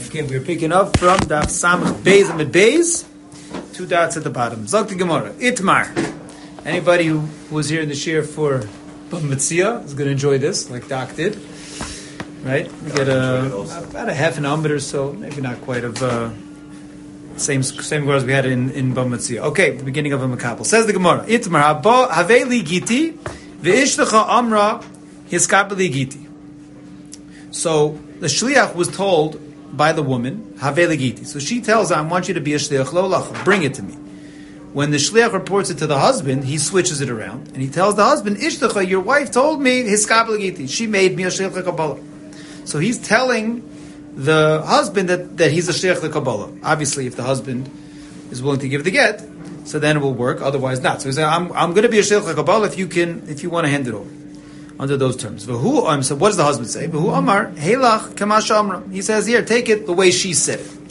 Okay, we're picking up from Daf Samach Beis and Beis, 2 dots at the bottom. Zok the Gemara. Itmar. Anybody who was here in the shir for Bava Metzia is going to enjoy this, like Doc did. Right? We get about a half an hour or so, maybe not quite of same Gemara as we had in Bava Metzia. Okay, the beginning of a Makabel. Says the Gemara. Itmar Havei li giti ve'ishlecha amra hiskabeli giti. So the shliach was told by the woman, Havei li giti. So she tells her, I want you to be a shliach lo lacha. Bring it to me. When the shliach reports it to the husband, he switches it around and he tells the husband, Ishtacha, your wife told me hiskabeli giti. She made me a shliach leKabbalah. So he's telling the husband that he's a shliach leKabbalah. Obviously, if the husband is willing to give the get, so then it will work. Otherwise, not. So he's saying, I'm going to be a shliach leKabbalah if you want to hand it over. Under those terms. So what does the husband say? V'hu amar heilach kamasha amra. He says, here, take it the way she said it.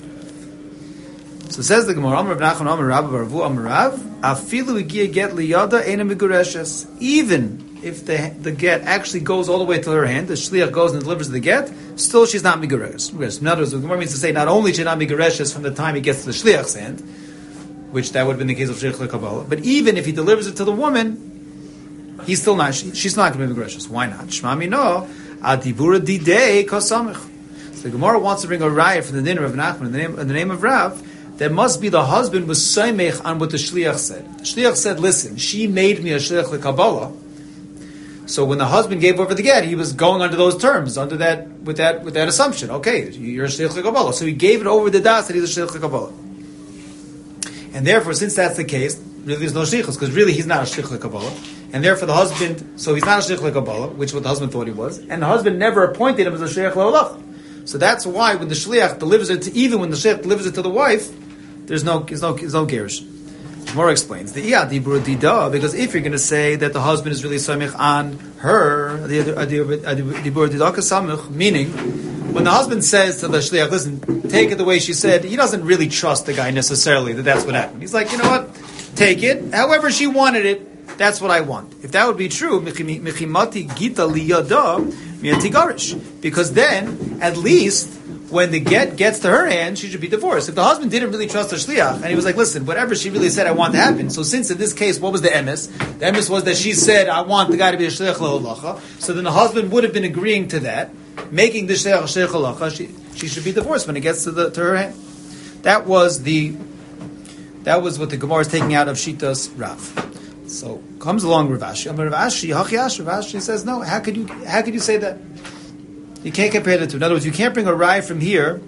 So says the Gemara, Amar Rav Nachman, Amar Rav, Ravu, Amar Rav, afilu igia get liyada ena migureshes. Even if the get actually goes all the way to her hand, the shliach goes and delivers the get, still she's not migureshes. In other words, the Gemara means to say not only she's not migureshes from the time he gets to the shliach's hand, which that would have been the case of shliach leKabbalah, but even if he delivers it to the woman, he's still not. She's not going to be gracious. Why not? Shmami no. Adibura didei kosamich. So the Gemara wants to bring a raya from the name of Nachman in the name of Rav. That must be the husband was saimech on what the shliach said. The shliach said, "Listen, she made me a shliach leKabbalah." So when the husband gave over the get, he was going under those terms, under that with that assumption. Okay, you're a shliach leKabbalah. So he gave it over the das that he's a shliach leKabbalah. And therefore, since that's the case, really there's no shlichus because really he's not a shliach leKabbalah. And therefore the husband, so he's not a shliach leKabbalah, which is what the husband thought he was, and the husband never appointed him as a shliach leHolach. So that's why when the shliach delivers it even when the shliach delivers it to the wife, there's no gerish. Gemara explains the iya dibur dida, because if you're going to say that the husband is really samich on her, the dibur dida kasamich, meaning when the husband says to the shliach, listen, take it the way she said, he doesn't really trust the guy necessarily that that's what happened. He's like, you know what, take it however she wanted it. That's what I want. If that would be true, mechimati gita liyada miyatigarish, because then at least when the get gets to her hand, she should be divorced. If the husband didn't really trust the shliach and he was like, listen, whatever she really said, I want to happen. So since in this case, what was the emes? The emes was that she said, I want the guy to be a shliach leHolacha. So then the husband would have been agreeing to that, making the shliach a shliach leHolacha. She should be divorced when it gets to her hand. That was what the Gemara is taking out of Shitas Rav. So comes along Rav Ashi. Rav Ashi says, no. How could you say that? You can't compare the two. In other words, you can't bring a rye from here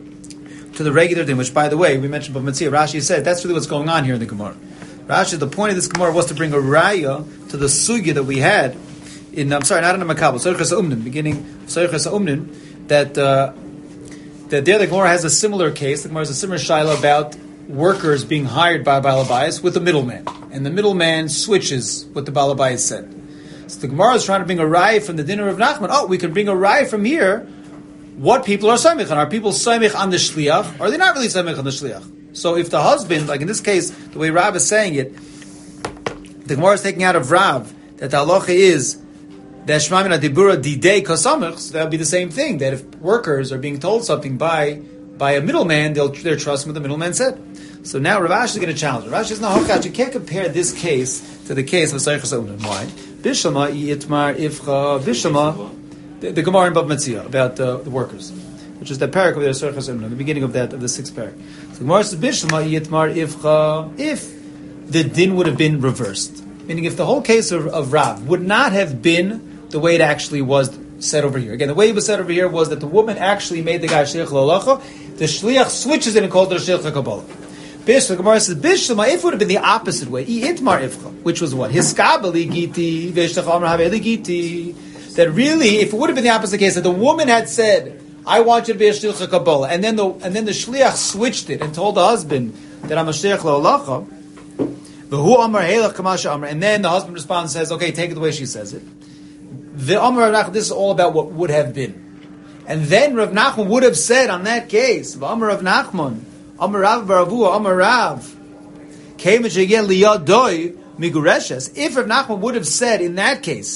to the regular din. Which, by the way, we mentioned Bava Metzia. Rashi said that's really what's going on here in the Gemara. Rashi, the point of this Gemara was to bring a raya to the sugya that we had in. I'm sorry, not in the Makabel. Soichas Umnin, beginning Soichas Umnin. That there the Gemara has a similar case. The Gemara has a similar shaila about workers being hired by Balabayas with a middleman, and the middleman switches what the Balabayas said. So the Gemara is trying to bring a raya from the dinner of Nachman. Oh, we can bring a raya from here. What people are saimich on? Are people saimich on the shliach? Or are they not really saimich on the shliach? So if the husband, like in this case, the way Rav is saying it, the Gemara is taking out of Rav that the halacha is that shmamina dibura didei kasamich. So that would be the same thing. That if workers are being told something by a middleman, they're trusting what the middleman said. So now Rav Ashi is going to challenge. Rav Ashi says, no, you can't compare this case to the case of Soichas Umnin. Why? Bishama yitmar ifcha Bishama, the Gemara in Bava Metzia about the workers, which is the parak of the Soichas Umnin, the beginning of the 6th parak. So the Gemara says, Bishama yitmar ifcha, if the din would have been reversed, meaning if the whole case of Rav would not have been the way it actually was said over here. Again, the way it was said over here was that the woman actually made the guy shliach leHolacha. The shliach switches it and calls it a shliach leKabbalah. The Gemara says, Bishlama, if it would have been the opposite way, which was what? Hiskabeli giti, giti. That really, if it would have been the opposite case, that the woman had said, I want you to be a shliach leKabbalah, and then the shliach switched it and told the husband that I'm a shliach leHolacha, and then the husband responds and says, okay, take it the way she says it. The Amar Rav Nachman, this is all about what would have been. And then Rav Nachman would have said on that case, Amar Rav Nachman, Amar Rav Baravu, Amar Rav, if Rav Nachman would have said in that case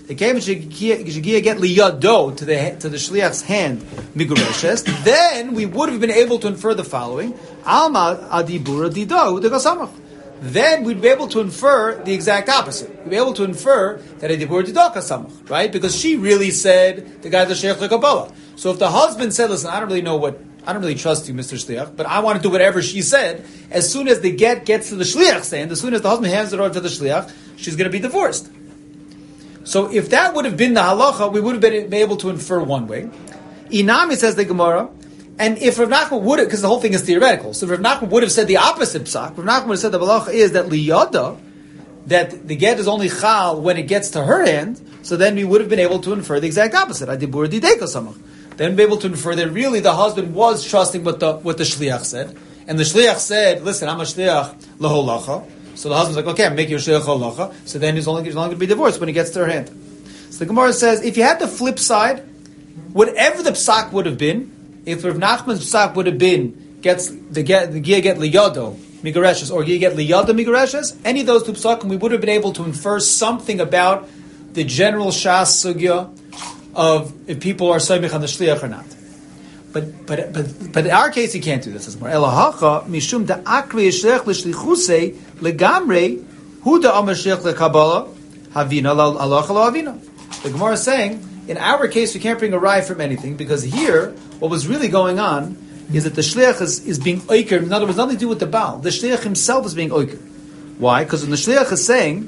They came and Shegia get liyado to the shliach's hand migureshes. Then we would have been able to infer the following: Alma adibura dido degasamach. Then we'd be able to infer the exact opposite. We'd be able to infer that adibura dido kasamach, right? Because she really said the guy the sheikh lekabala. So if the husband said, "Listen, I don't really trust you, Mr. Shliach, but I want to do whatever she said," as soon as the get gets to the shliach's hand, as soon as the husband hands it over to the shliach, she's going to be divorced. So if that would have been the halacha, we would have been able to infer one way. Inami, says the Gemara, and if Rav Nachman would have, because the whole thing is theoretical, so if Rav Nachman would have said the opposite psak, Rav Nachman would have said the halacha is that liyada, that the get is only chal when it gets to her hand, so then we would have been able to infer the exact opposite. Adibur dideka samach. Then be able to infer that really the husband was trusting what the shliach said, and the shliach said, "Listen, I'm a shliach laholacha." So the husband's like, "Okay, I'm making your shliach laholacha." So then he's only going to be divorced when he gets to her hand. So the Gemara says, if you had the flip side, whatever the psak would have been, if Rav Nachman's psak would have been gets the get liyado migareshes or you get liyado migareshes, any of those two psakim, we would have been able to infer something about the general shas sugya of if people are soymich on the shliach or not. But in our case, you can't do this. Elahacha mishum da akri yishlech l'shlichusei legamrei hu da amar shliach lekabala havina halacha lo havina. The Gemara is saying, in our case, we can't bring a raya from anything because here, what was really going on is that the shliach is being oiker. In other words, nothing to do with the baal. The shliach himself is being oiker. Why? Because when the shliach is saying,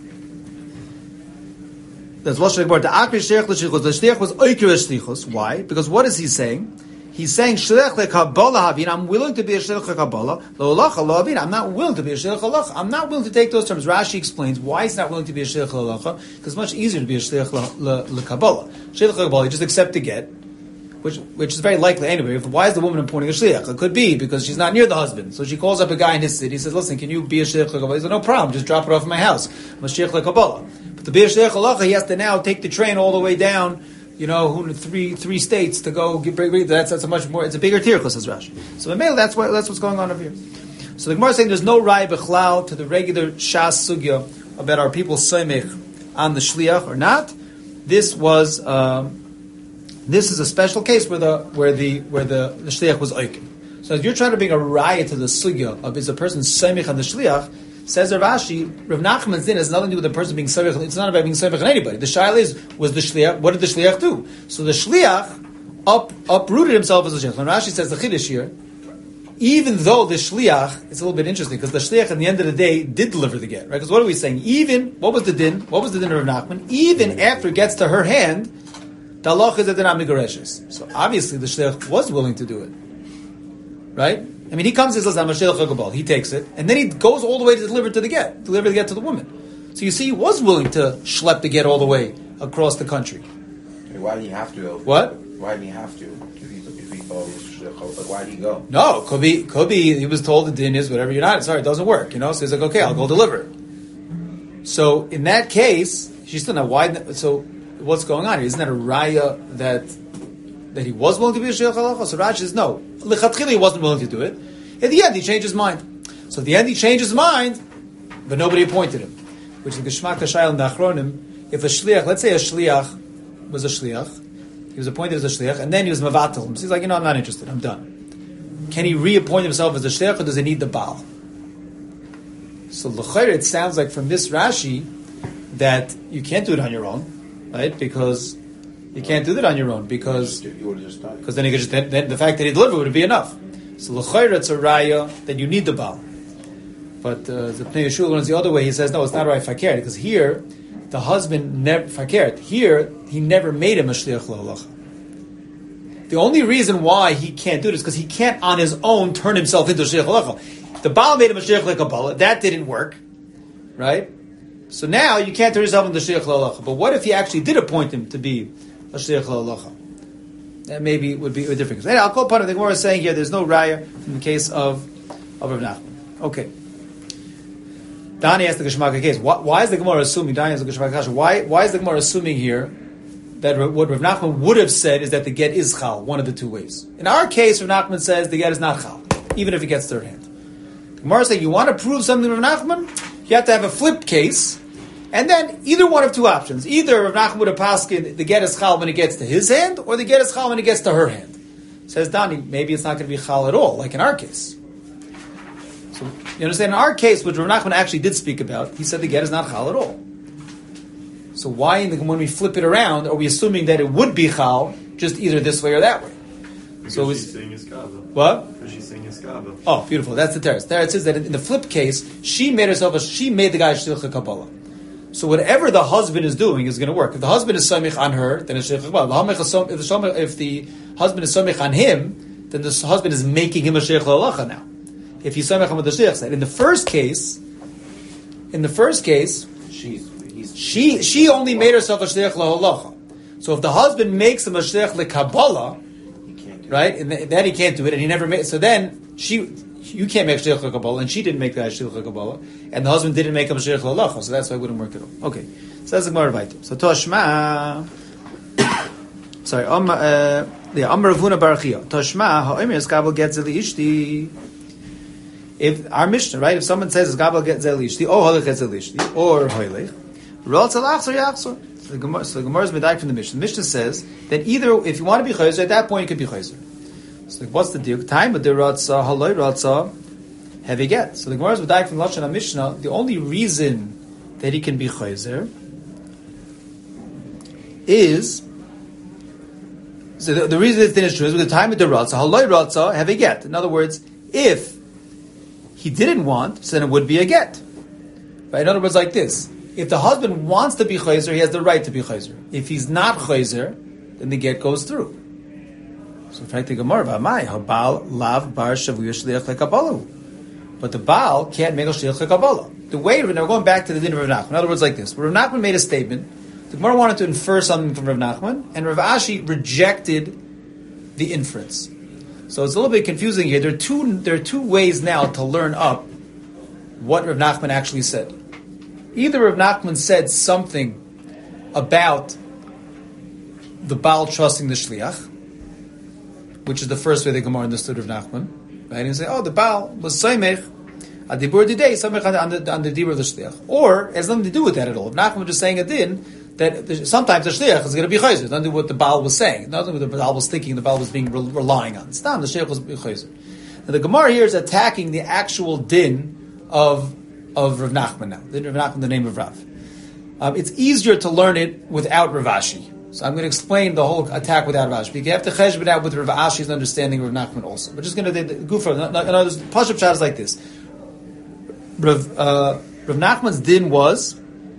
that's what the shliach was oiker shlichus. Why? Because what is he saying? He's saying shliach lekabala havina. I'm willing to be a shliach lekabala. Lo halacha lo havina. I'm not willing to be a shliach halacha. I'm not willing to take those terms. Rashi explains why he's not willing to be a shliach halacha because it's much easier to be a shliach lekabala. Shliach lekabala, you just accept the get, which is very likely anyway. Why is the woman appointing a shliach? It could be because she's not near the husband. So she calls up a guy in his city. He says, "Listen, can you be a shliach lekabala?" He says, "No problem. Just drop it off at my house. I'm a shliach lekabala." But to be a shliach halacha, he has to now take the train all the way down. Three states to go. That's a much more. It's a bigger tirchus, says Rashi. So that's what's going on over here. So the Gemara is saying there's no raya b'chlal to the regular shas sugya about our people soymich on the shliach or not. This is a special case where the shliach was oiker. So if you're trying to bring a raya to the sugya of is a person soymich on the shliach, says Rashi, Rav Nachman's din has nothing to do with the person being soymich. It's not about being soymich on anybody. The shaila was the shliach. What did the shliach do? So the shliach uprooted himself as a shliach. And Rashi says the chiddush here, even though the shliach, it's a little bit interesting because the shliach at the end of the day did deliver the get, right? Because what are we saying? What was the din of Rav Nachman? Even after it gets to her hand, the halach is that they're not migareshes. So obviously the shliach was willing to do it, right? I mean, he comes and says, "I'm a shliach lekabala." He takes it, and then he goes all the way to deliver the get to the woman. So you see, he was willing to schlep the get all the way across the country. Why did he have to? What? Why did he have to? If he thought he was shliach, why did he go? No, could be. He was told the din is whatever you're not. Sorry, it doesn't work. So he's like, "Okay, I'll go deliver." So in that case, she's still not. Why? So what's going on here? Isn't that a raya that he was willing to be a shliach halacha? So Rashi says no. Lechatchila he wasn't willing to do it. At the end, he changed his mind. So at the end, he changed his mind, but nobody appointed him. Which is the Geshmak Tashayel in the Achronim. If a shliach, let's say a shliach was a shliach, he was appointed as a shliach, and then he was mavatel him. So he's like, I'm not interested. I'm done. Can he reappoint himself as a shliach, or does he need the baal? So l'chayr, it sounds like from this Rashi that you can't do it on your own, right? Because you can't do that on your own because then he could then the fact that he delivered would be enough. So l'chayr it's a raya that you need the baal. But the Pnei Yeshua runs the other way. He says no, it's not right fakir because here the husband never fakir. Here he never made him a shliach l'halacha. The only reason why he can't do this is because he can't on his own turn himself into a shliach l'halacha. The baal made him a shliach l'kabala. That didn't work, right? So now you can't turn yourself into a shliach l'halacha. But what if he actually did appoint him to be a shliach l'halacha? That maybe would be a different case. I'll call part of the Gemara saying here there's no raya in the case of Rav Nachman. Okay. Dani asked the Geshmaka case. Why is the Gemara assuming? Dani asked the Geshmaka case. Why is the Gemara assuming here that what Rav Nachman would have said is that the get is chal, one of the two ways? In our case, Rav Nachman says the get is not chal, even if it gets third hand. The Gemara says you want to prove something to Rav Nachman, you have to have a flip case And then either one of two options. Either Rav Nachman would have paskin the get is chal when it gets to his hand, or the get is chal when it gets to her hand. Says Dani, maybe it's not going to be chal at all, like in our case. So you understand? In our case, which Rav Nachman actually did speak about, he said the get is not chal at all. So why, when we flip it around, are we assuming that it would be chal just either this way or that way? Because so she's saying Iskava. What? Because she's saying Iskava. Oh, beautiful. That's the teretz. The teretz says that in the flip case, she made the guy shliach Kabbalah. So whatever the husband is doing is going to work. If the husband is samich on her, then it's shliach Kabbalah. If the husband is samich on him, then the husband is making him a shliach l'halacha now. If he's samich on what the shliach said. In the first case, she only made herself a shliach l'halacha. So if the husband makes him a shliach l'Kabbalah, right, and then he can't do it, and he never made. So then you can't make shliach l'Kabbalah, and she didn't make that shliach l'Kabbalah, and the husband didn't make him a shliach l'halacha. So that's why it wouldn't work at all. Okay, so that's the Gemara Vayter. So Toshma, sorry, Amar Ravuna Barachia. Toshma ha'omer is gabel get zeli ishti. If our Mishnah, right, if someone says gabel get zeli ishti, or holich get zeli ishti, or holich, rol tzalach or yachzor. So the Gemara is medayik from the Mishnah. The Mishnah says that either, if you want to be chayzer, at that point you could be chayzer. So what's the deal? Time of the ratza, haloi ratza, heavy get. So the Gemara is medayik from the Lashon Mishnah. The only reason that he can be chayzer is, so the reason it's finished is with the time of the ratza, haloi ratza, heavy get. In other words, if he didn't want, so then it would be a get. Right? In other words, like this. If the husband wants to be chayzer, he has the right to be chayzer. If he's not chayzer, then the get goes through. So in fact, the Gemara, "V'amai habal lav bar shavuya shliach lekabbalah." But the Baal can't make a shliach lekabbalah. The way we're going back to the din of Rav Nachman. In other words, like this: Rav Nachman made a statement. The Gemara wanted to infer something from Rav Nachman, and Rav Ashi rejected the inference. So it's a little bit confusing here. There are two ways now to learn up what Rav Nachman actually said. Either Rav Nachman said something about the Baal trusting the Shliach, which is the first way the Gemara understood Rav Nachman. Right? And say, oh, the Baal was Saimech, Adibur Didei, Saimech on the Dibur of the Shliach. Or, it has nothing to do with that at all. Rav Nachman was just saying a din that sometimes the Shliach is going to be Chayzer. Nothing to do with what the Baal was saying. Nothing with what the Baal was thinking, the Baal was being relying on. It's not, the Shliach was Chayzer. Now the Gemara here is attacking the actual din of Rav Nachman now. Rav Nachman, the name of Rav. It's easier to learn it without Rav Ashi. So I'm going to explain the whole attack without Rav Ashi. You have to cheshbon out with Rav Ashi's understanding of Rav Nachman also. We're just going to go for it. Pashup shot is like this. Rav Nachman's din was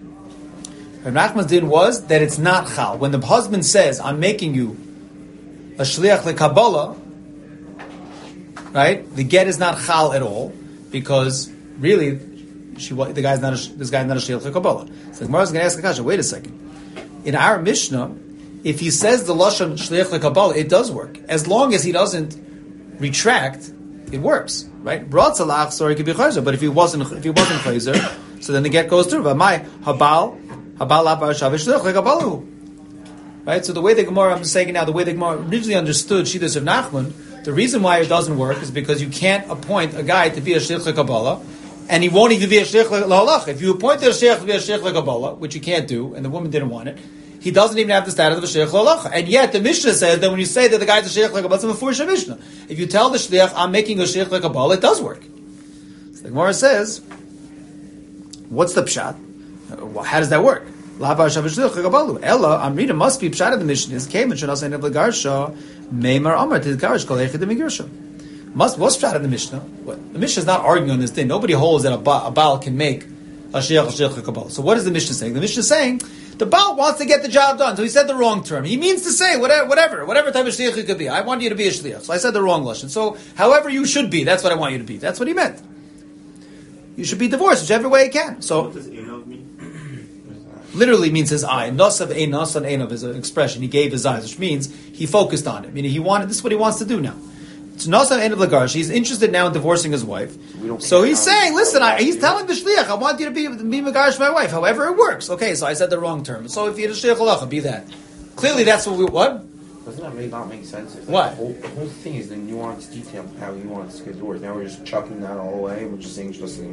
that it's not chal. When the husband says, I'm making you a shliach lekabbalah, right? The get is not chal at all, because really, this guy's not a shliach lekabbalah. So the Gemara is going to ask the kasha, wait a second. In our Mishnah, if he says the lashon shliach lekabbalah, it does work. As long as he doesn't retract, it works, right? Bratzalach, sorry, could be chayzer, but if he wasn't chayzer, so then the get goes through. V'mai habal labar shavish shliach lekabbalah. Right? So the way the Gemara, I'm saying it now, the way the Gemara originally understood Shittas of Nachman, the reason why it doesn't work is because you can't appoint a guy to be a shliach lekabbalah, and he won't even be a shliach l'halach. If you appointed a shliach to be a shliach lekabbalah, which you can't do, and the woman didn't want it, he doesn't even have the status of a shliach l'halach. And yet the Mishnah says that when you say that the guy's a shliach lekabbalah, it's a mefurish Mishnah. If you tell the shliach, I'm making a shliach lekabbalah, it does work. So the Gemara says, what's the pshat? How does that work? Labar shavish shliach lekabbalah. Ella, I'm reading, must be pshat of the Mishnah is came and shanas ein legarsha meimar amar tidgarish kol echid migirsha. What's pshat in the Mishnah? The Mishnah is not arguing on this thing. Nobody holds that a Baal can make a shliach lekabbalah. So what is the Mishnah saying? The Mishnah is saying the Baal wants to get the job done, so he said the wrong term. He means to say whatever type of shliach you could be. I want you to be a shliach, so I said the wrong lashon. So however you should be, that's what I want you to be. That's what he meant. You should be divorced, whichever way you can. So what does Einov mean? literally means his eye. Nosav einos on Einov is an expression. He gave his eyes, which means he focused on it. Meaning this is what he wants to do now. It's Nosav Einov Lagarsh. He's interested now in divorcing his wife. So he's saying, listen, he's telling the shliach, I want you to be Megarsh my wife. However it works. Okay, so I said the wrong term. So if you're a shliach halacha, be that. Clearly that's what? Doesn't that not make sense? If what? The whole thing is the nuanced detail of how he wants to get divorced. Now we're just chucking that all away. We're just saying just so you know.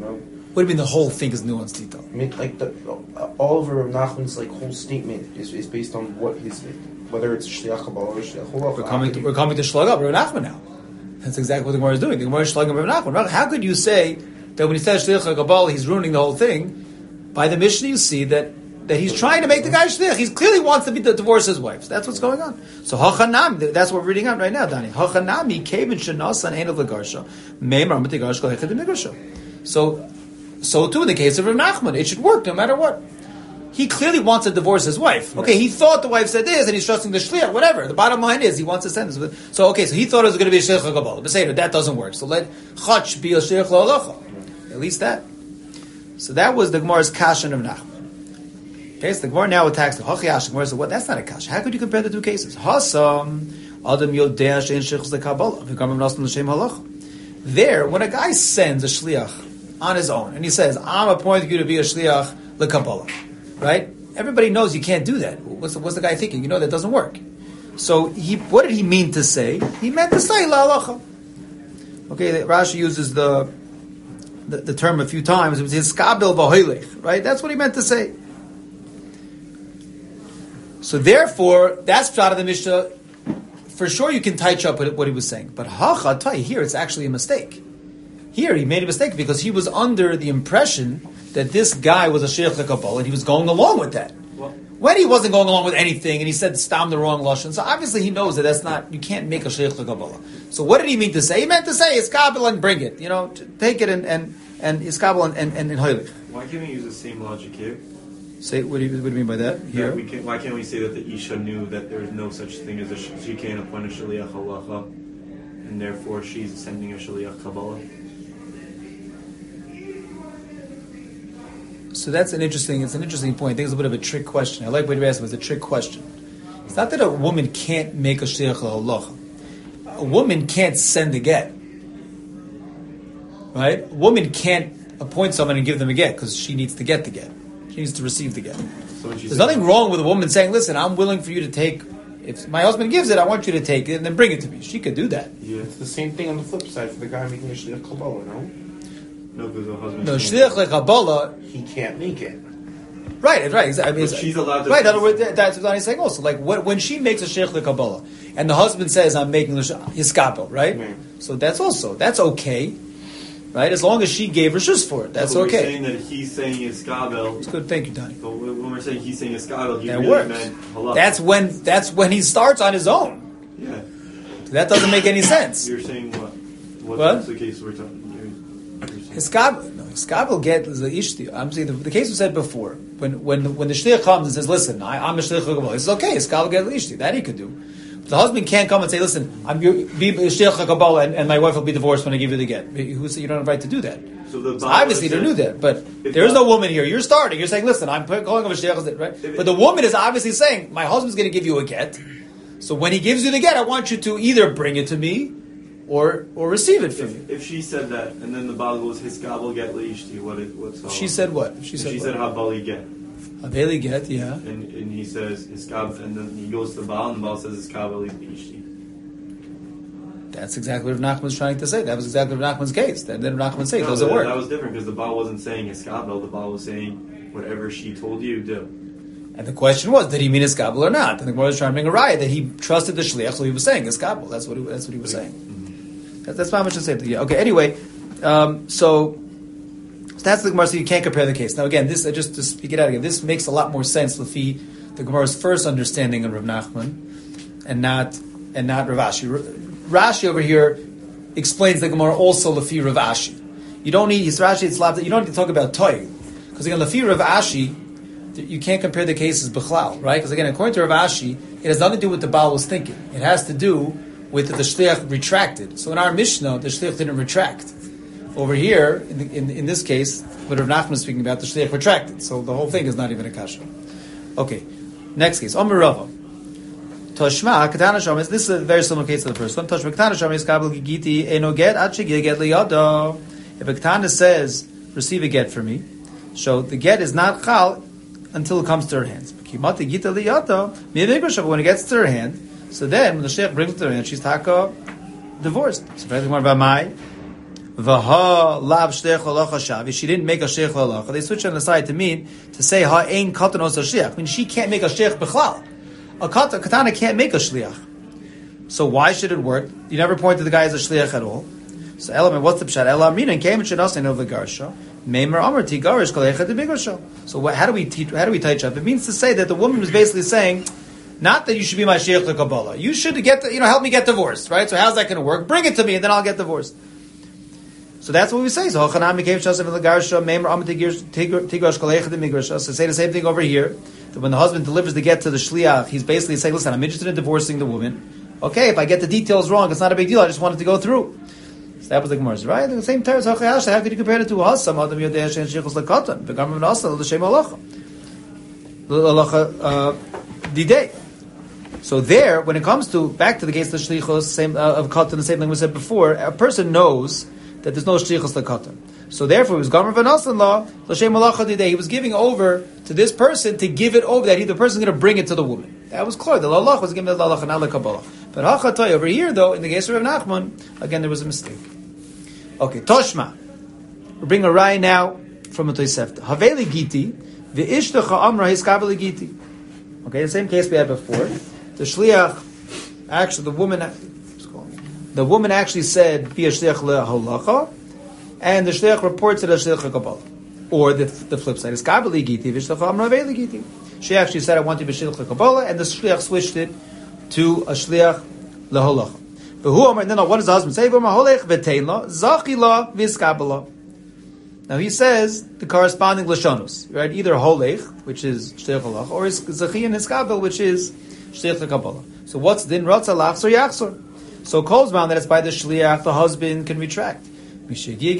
What do you mean the whole thing is nuanced detail? I mean, like all of Rav Nachman's like whole statement is based on whether it's shliach Kabbalah or shliach halacha. We're coming to Shlag up Rav Nachman now. That's exactly what the Gemara is doing. The Gemara is Shlag up Rav Nachman. How could you say that when he says shliach Kabbalah, he's ruining the whole thing? By the Mishnah, you see that he's trying to make the guy shliach. He clearly wants to divorce his wife. So that's what's going on. So hachanam, that's what we're reading out right now, Dani. Hachanami kevin shenasan ein of lagarsha meimar mitigarsh kol hechad migarsha. So too in the case of Rav Nachman, it should work no matter what. He clearly wants to divorce his wife. Okay, he thought the wife said this, and he's trusting the shliach. Whatever. The bottom line is he wants to send this. So he thought it was going to be a shliach kabbalah. But say that doesn't work. So let chach be a shliach la'alacha. At least that. So that was the Gemara's kasha of Nachman. Okay, so the Gemara now attacks the Hachiyash. The Gemara says, "What? That's not a kasha. How could you compare the two cases? Hasam adam yodea shein shlichus lekabbalah v'gamam nasan l'shem halacha." There, when a guy sends a shliach on his own and he says, "I'm appointing you to be a shliach lekabbalah," right? Everybody knows you can't do that. What's the guy thinking? You know that doesn't work. So what did he mean to say? He meant to say la'alacha. Okay, Rashi uses the term a few times. It was his skabil v'hoilech, right? That's what he meant to say. So therefore, that's pshat of the Mishnah. For sure, you can touch up what he was saying. But hachatai here, it's actually a mistake. Here, he made a mistake because he was under the impression that this guy was a sheikh lekabbalah, and he was going along with that. Well, when he wasn't going along with anything, and he said stam the wrong lashon, so obviously he knows that that's not. You can't make a sheikh lekabbalah. So what did he mean to say? He meant to say iskabel and bring it. Take it and iskabel and hoilich. why can't we use the same logic here? Say what do you mean by that? Here, Why can't we say that the Isha knew that there is no such thing as she can't appoint a shaliach halacha, and therefore she's sending a shaliach kabbalah? So that's an interesting point. I think it's a bit of a trick question. I like what you asked. It was a trick question. It's not that a woman can't make a shliach halacha. A woman can't send a get. Right? A woman can't appoint someone and give them a get because she needs to get the get. She needs to receive the get. So There's nothing wrong with a woman saying, "Listen, I'm willing for you to take. If my husband gives it, I want you to take it and then bring it to me." She could do that. Yeah. It's the same thing on the flip side for the guy making a shliach Kabbalah, no? No, because the husband. No, shliach lekabbalah. He can't make it. Right. I mean, But she's allowed to. Right. In other words, that's what I'm saying. Also, like when she makes a shliach lekabbalah, and the husband says, "I'm making hiskabel," right? Right. So that's okay, right? As long as she gave her shus for it, that's But okay. We're saying that he's saying iskabel. It's good. Thank you, Donnie. But when we're saying he's saying iskabel, he That really works. meant halacha. That's when he starts on his own. Yeah. That doesn't make any sense. You're saying what? What? What's the case we're talking? You're saying- Hiskabel get is the ishti. I'm saying the case we said before. When the shliach comes and says, "Listen, I'm a shliach kabbalah," it's okay. Hiskabel get ishti. That he could do. But the husband can't come and say, "Listen, I'm be a shliach kabbalah, and my wife will be divorced when I give you the get." Who said you don't have the right to do that? So Obviously, they do that, but there is no woman here. You're starting. You're saying, "Listen, I'm calling him a shliach," right? But the woman is obviously saying, "My husband's going to give you a get, so when he gives you the get, I want you to either bring it to me, or receive it from me." If she said that, and then the Baal goes hiskabel get leishti, what's She said what? She She said said habali get, Aveli get, yeah. and he says hiskab, and then he goes to the Baal, and the Baal says hiskabel leishti. That's exactly what Rav Nachman's trying to say. That was exactly Rav Nachman's case. Then Rav Nachman say it doesn't work. That was different because the Baal wasn't saying hiskabel. The Baal was saying whatever she told you, do. And the question was, did he mean hiskabel or not? And the Gemara was trying to bring a riot that he trusted the shliach, so he was saying hiskabel. That's what he was saying. That's not much to say. Yeah. Okay. Anyway, so that's the Gemara. So you can't compare the case. Now again, this just to speak it out again. This makes a lot more sense Lefi the Gemara's first understanding of Rav Nachman, and not Rav Ashi. Rashi over here explains the Gemara also Lefi Rav Ashi. You don't need Rashi. It's lab. You don't need to talk about toy because again Lefi Rav Ashi, you can't compare the cases b'chlal, right? Because again, according to Rav Ashi, it has nothing to do with what the Baal was thinking. It has to do with the shliach retracted. So in our Mishnah, the shliach didn't retract. Over here, in this case, what Rav Nachman is speaking about, the shliach retracted. So the whole thing is not even a kasha. Okay, next case. Omer Rava. Toshma katana shamis. This is a very similar case to the first one. Toshma katana shamis kabel gigiti eno get achi get liyado. If a katana says, "Receive a get for me," so the get is not chal until it comes to her hands. When it gets to her hand. So then, when the sheikh brings it to her hand, she's taka divorced. So, Vaha lav shliach halacha shavi. She didn't make a shliach halacha. They switch on the side to mean to say ha ein katan osa shliach. I mean, she can't make a shliach b'chlal. A katana can't make a shliach. So why should it work? You never pointed the guy as a shliach at all. So element, what's the pshat? Ela mina came and shenasin of the garsha. Meimer amar ti garish kolecha de bigarsha. So how do we touch up? It means to say that the woman was basically saying, not that you should be my shliach to Kabbalah. You should help me get divorced, right? So how's that going to work? Bring it to me, and then I'll get divorced. So that's what we say. So Hochanami came to the garsha. Meimer amar ti garish kolecha de bigarsha. So say the same thing over here. That when the husband delivers the get to the shliach, he's basically saying, listen, I'm interested in divorcing the woman. Okay, if I get the details wrong, it's not a big deal. I just wanted to go through. So that was the Gemara's, right? The same terms. How could you compare it to Hasam? Adam Yodei Shein Sheichus Lekatan. V'gam Rav Nasa L'Shem Halacha. Halacha Didei. So there, when it comes to back to the case of the shlichus same of katan, the same thing we said before, a person knows that there's no shlichus lekatan. So therefore, it was Gomer V'Nasan Law L'Shem Halacha Didei. He was giving over to this person to give it over, that the person is going to bring it to the woman. That was clear. The Lalach was given the Lalach, not the Kabbalah. But Hachatay over here, though, in the case of Rav Nachman, again there was a mistake. Okay, Toshma. We bring a Rai now from a Tosefta. Haveli Giti, V'ishtacha Amra Hiskaveli Giti. Okay, the same case we had before. The Shliach, actually, the woman actually said, Be a Shliach le'holacha, and the Shliach reports it as Shliach le'kabbalah. Or the flip side is Kabbalah Giti, V'ishtacha Amra Haveli Giti. She actually said, I want to be Shliach le'kabbalah, and the Shliach switched it to a Shliach le'holacha. But who? No. What does the husband say? Now he says the corresponding lashonus, right? Either holech, which is shliach halacha, or zachi and hiskabel, which is shliach lekabbalah. So what's din ratza lachzor yachzor? So calls bound that it's by the shliach the husband can retract. But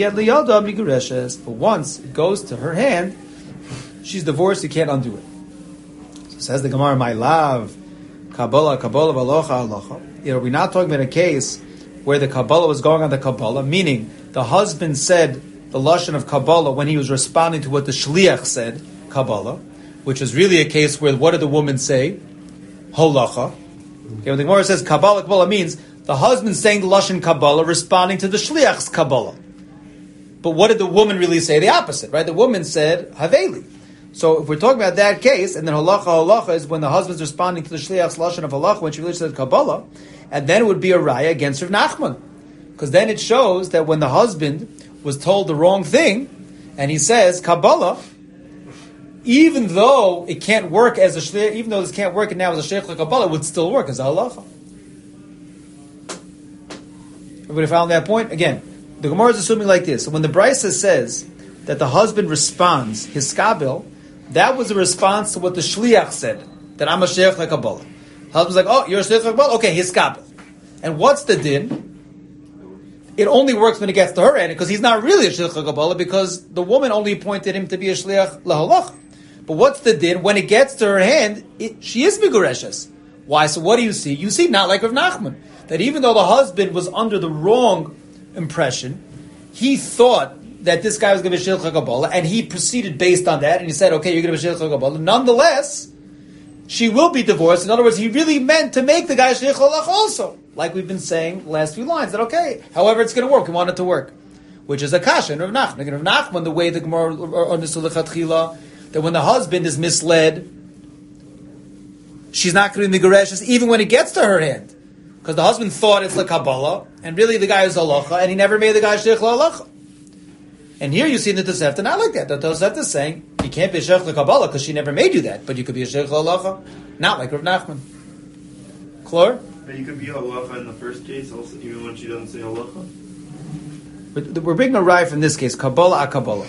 once it goes to her hand, she's divorced. You can't undo it. So says the Gemara, my love, Kabbalah, v'alocha, halacha. We're not talking about a case where the Kabbalah was going on the Kabbalah, meaning the husband said the lashon of Kabbalah when he was responding to what the Shliach said, Kabbalah, which is really a case where what did the woman say? Holacha. Okay, when the Gemara says Kabbalah means the husband saying the lashon Kabbalah responding to the Shliach's Kabbalah. But what did the woman really say? The opposite, right? The woman said Haveli. So if we're talking about that case, and then halacha is when the husband's responding to the shliach's lashon of halacha when she really said Kabbalah, and then it would be a raya against Rav Nachman, because then it shows that when the husband was told the wrong thing, and he says Kabbalah, even though it can't work as a shliach, even though this can't work now as a shliach Kabbalah, it would still work as a halacha. Everybody found that point? Again, the Gemara is assuming like this. So when the Brisa says that the husband responds his skabel, that was a response to what the shliach said, that I'm a shliach lekabbalah. Husband's like, oh, you're a shliach lekabbalah? Okay, his skabel. And what's the din? It only works when it gets to her end, because he's not really a shliach lekabbalah, because the woman only appointed him to be a shliach lehalach. But what's the din? When it gets to her hand, she is migureshes. Why? So what do you see? You see not like Rav Nachman, that even though the husband was under the wrong impression, he thought that this guy was going to be Shliach Kabbalah, and he proceeded based on that, and he said, okay, you're going to be Shliach Kabbalah. Nonetheless, she will be divorced. In other words, he really meant to make the guy Shliach Halach also. Like we've been saying the last few lines, that okay, however it's going to work, we want it to work. Which is a kasha in Rav Nachman. In Rav Nachman, the way the Gemara understood lechatchila, that when the husband is misled, she's not going to be Megareshes, even when it gets to her hand. Because the husband thought it's like Kabbalah, and really the guy is halacha, and he never made the guy Shliach Halacha. And here you see in the Tosefta not like that. The Tosefta is saying you can't be a Shliach Kabbalah because she never made you that, but you could be a Shliach Halacha, not like Rav Nachman. Clear? But you could be halacha in the first case, also even when she doesn't say halacha. We're bringing a rye from this case, Kabbalah a Kabbalah.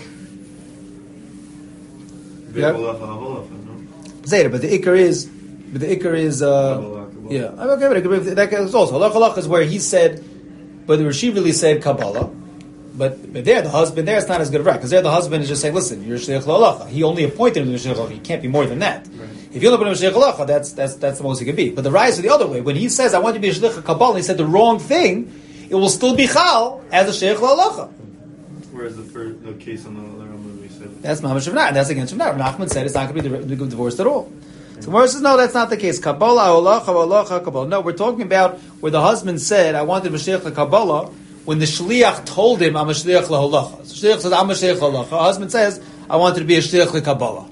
Yeah. Halacha, no? Zayda, but the ikar is, Kabbalah. Yeah, okay, but that is also halacha is where he said, but the Rashi really said Kabbalah, but there the husband there it's not as good of right, because there the husband is just saying, listen, you're shliach halacha. He only appointed him to shliach halacha. He can't be more than that. Right. If you only put him shliach halacha, that's the most he could be. But the rise is the other way. When he says, I want you to be a shliach Kabbalah, he said the wrong thing, it will still be chal as a shliach halacha. Whereas the case on the other one we said that's mamash of and that's against Rav Nachman. Nachman said it's not going to be divorced at all. So Gemara says, no, that's not the case. Kabbalah, halacha, halacha, Kabbalah. No, we're talking about where the husband said, I wanted Mashiach Kabbalah, when the shliach told him, I'm a shliach laholacha. So shliach says, I'm a shliach laholacha. Husband says, I want to be a shliach lekabbalah.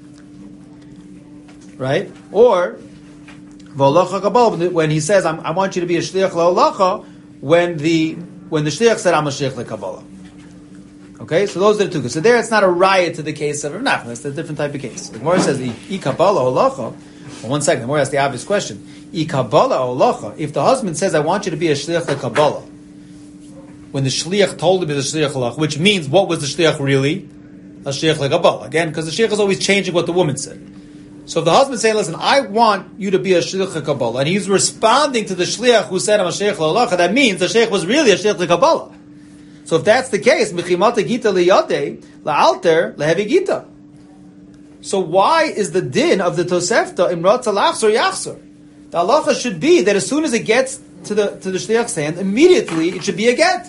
Right? Or, v'holacha kabbalah, when he says, I want you to be a shliach laholacha, when the shliach said, I'm a shliach lekabbalah. Okay, so those are the two. So there, it's not a riot to the case of Rav Nachman. It's a different type of case. The Gemara says, "I kabbalah holacha." Well, 1 second. The Gemara asks the obvious question: "I kabbalah holacha." If the husband says, "I want you to be a shliach lekabbalah," when the shliach told him to be a shliach holacha, which means what was the shliach really? A shliach lekabbalah. Again, because the shliach is always changing what the woman said. So if the husband saying, "Listen, I want you to be a shliach lekabbalah," and he's responding to the shliach who said, "I'm a shliach holacha," that means the shliach was really a shliach lekabbalah. So if that's the case, mechimata gita liyade la'alter lehevi gita. So why is the din of the Tosefta imrat lachzor yachzor? The halacha should be that as soon as it gets to the shliach's hand, immediately it should be a get.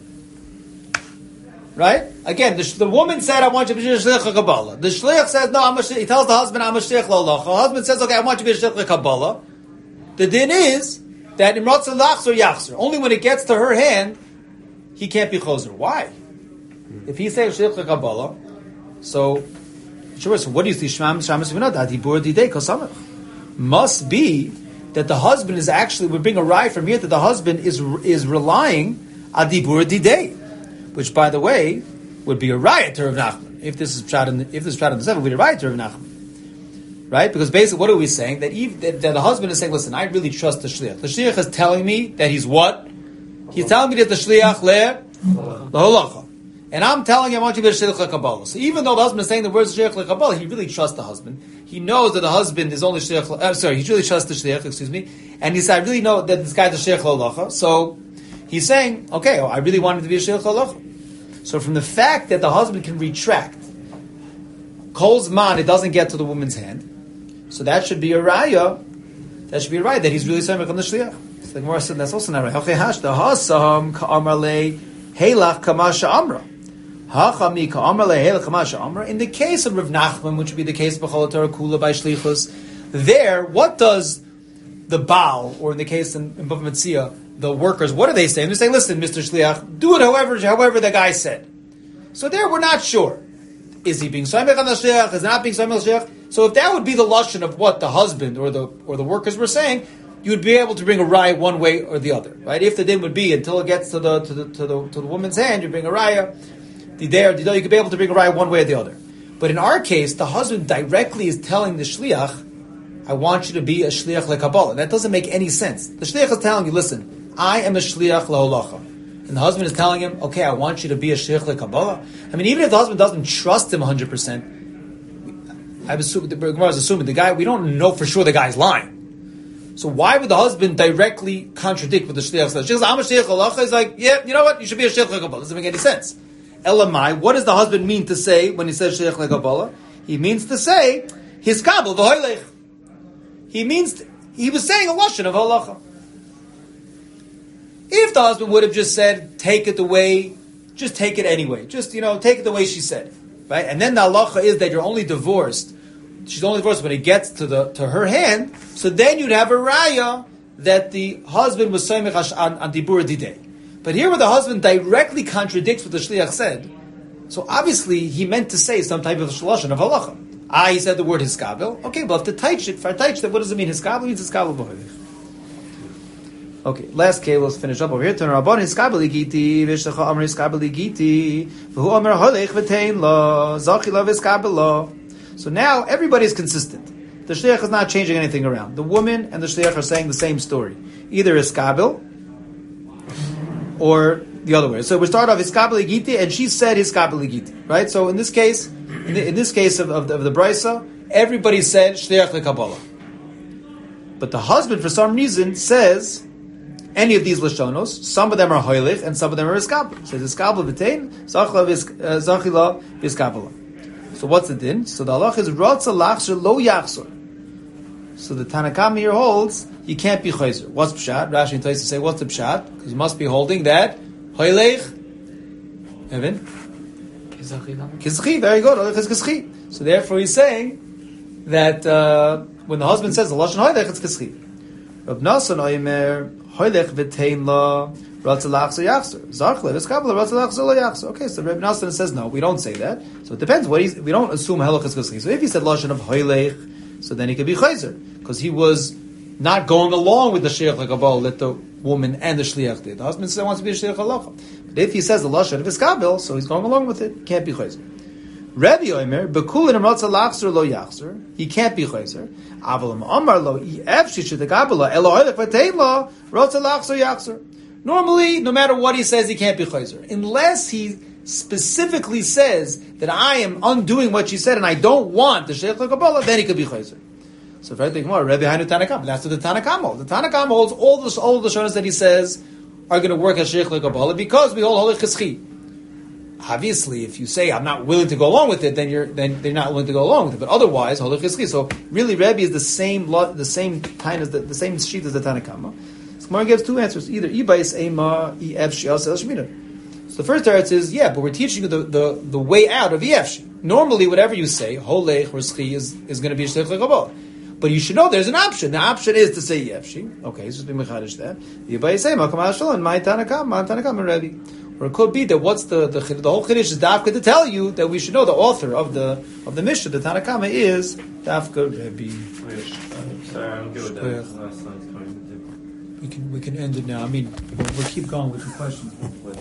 Right? Again, the woman said, "I want you to be a shliach lekabbalah." The shliach says, "No, he tells the husband, I'm a shliach la'alacha." The husband says, "Okay, I want you to be a shliach lekabbalah." The din is that imrat lachzor yachzor. Only when it gets to her hand, he can't be choser. Why? If he says shliach lekabbalah, so sure. So what do you see? Must be that the husband is actually. We bring a raya from here that the husband is relying adibur didei, which, by the way, would be a raya to Rav Nachman. If this is pshat in the seven, would be a raya to Rav Nachman, right? Because basically, what are we saying? That the husband is saying, "Listen, I really trust the shliach. The shliach is telling me that he's what." He's telling me that the shliach leholacha, and I'm telling him I want you to be a shliach lekabbalah. So even though the husband is saying the words shliach lekabbalah, he really trusts the husband. He knows that the husband is only shliach. He really trusts the shliach. Excuse me, and he said, I really know that this guy's a shliach leholacha. So he's saying, okay, I really want him to be a shliach leholacha. So from the fact that the husband can retract kol's man, it doesn't get to the woman's hand. So that should be a raya. That should be a raya that he's really samech on the shliach. The Gemara said that's also not right. The hasam ka'amarle helach kamasha amra. Hachami ka'amarle helach kamasha amra. In the case of Rav Nachman, which would be the case of B'chol Torah Kula by Shlichus, there, what does the Baal, or in the case in Bava Metzia, the workers, what are they saying? They're saying, listen, Mr. Shliach, do it however the guy said. So there, we're not sure. Is he being soymech on the shliach? Is he not being soymech on the shliach? So if that would be the lashon of what the husband or the workers were saying, you would be able to bring a raya one way or the other, right? If the din would be until it gets to the woman's hand, you bring a raya. You could be able to bring a raya one way or the other. But in our case, the husband directly is telling the shliach, "I want you to be a shliach lekabbalah." That doesn't make any sense. The shliach is telling you, "Listen, I am a shliach laholacha," and the husband is telling him, "Okay, I want you to be a shliach lekabbalah." I mean, even if the husband doesn't trust him 100%, the Gemara is assuming the guy. We don't know for sure the guy's lying. So why would the husband directly contradict what the shliach says? Sheikh says, "I'm a shliach halacha." He's like, "Yeah, you know what? You should be a shliach lekabbalah." Doesn't make any sense. Elamai, what does the husband mean to say when he says shliach lekabbalah? He means to say his kabel v'hoylech. He was saying a lashon of halacha. If the husband would have just said, "Take it anyway," take it the way she said, right? And then the halacha is that you're only divorced. She's only divorced when it gets to her hand. So then you'd have a raya that the husband was soymech on dibur didei. But here, where the husband directly contradicts what the shliach said, so obviously he meant to say some type of shalashon of halacha. He said the word hiskabel. Okay, but if the taich it, what does it mean? Hiskabel means hiskabel b'hoylech. Okay, last case. Let's finish up over here. Turn Rabban hiskabel igiti v'shlecha amar hiskabel igiti v'hu amar hoylech v'tein lo zachi lo v'hiskabel lo. So now everybody's consistent. The shliach is not changing anything around. The woman and the shliach are saying the same story. Either hiskabel or the other way. So we start off hiskabel igiti, and she said hiskabel igiti, right? So in this case, in this case of the brisa, everybody said shliach lekabbalah. But the husband, for some reason, says any of these lashonos. Some of them are hoylech, and some of them are hiskabel. Says hiskabel v'tein, zachila v'hiskabel. So what's the din? So the halach is rotza lachshir lo yachzor. So the Tanakama here holds you can't be chayzer. What's pshat? Rashi and Tosfos say what's the pshat? Because you must be holding that hoylech. Evan. Kizchi. Very good. Hoylech is kizchi. So therefore he's saying that when the husband says the lashon hoylech, it's kizchi. Rav Nasan oimer hoylech v'tein la Ratzalachzer Yachzer. Zarchle, Veskabla, Ratzalachzer Lo Yachzer. Okay, so Reb Nassan says no, we don't say that. So it depends. We don't assume Halachas Kuschi. So if he said Lashon of Hoylech, so then he could be Chayzer. Because he was not going along with the Shliach HaKabal that the woman and the Shliach did. The husband said wants to be a Shliach HaLacha. But if he says the Lashon of Veskabel, so he's going along with it, can't be Chayzer. Rebbe Omer, Bekulin Ratzalachzer Lo Yachzer, he can't be Chayzer. Avalim Amar Lo, Ef Shishit HaKabala, Elo Hoylech Vatei Ratzalachzer Yachzer. Normally, no matter what he says, he can't be chayzer. Unless he specifically says that I am undoing what she said and I don't want the Sheikh Kabbalah, then he could be chayzer. So if I think more, Rebbe Hainu Tanakam, that's what the Tanakam holds. The Tanakam holds all the shonas that he says are going to work as Sheikh Kabbalah because we hold Holy Cheschi. Obviously, if you say I'm not willing to go along with it, then they're not willing to go along with it. But otherwise, Holy Cheschi. So really, Rebbe is the same kind as the same sheet as the Tanakama. Gemara gives two answers: either ibais ema efshi asel shmina. So the first answer is but we're teaching you the way out of efshi. Normally, whatever you say, holech or schi is going to be shleich lekabal. But you should know there's an option. The option is to say efshi. Okay, so be mechadish that ibais ema kamal shalom my tanakam and Rebbe. Or it could be that what's the whole chiddush is dafka to tell you that we should know the author of the Mishnah, the Tanakama, is dafka Rebbe. Sorry, I'm good with that. Last time's coming. We can end it now. I mean, we'll keep going with the questions.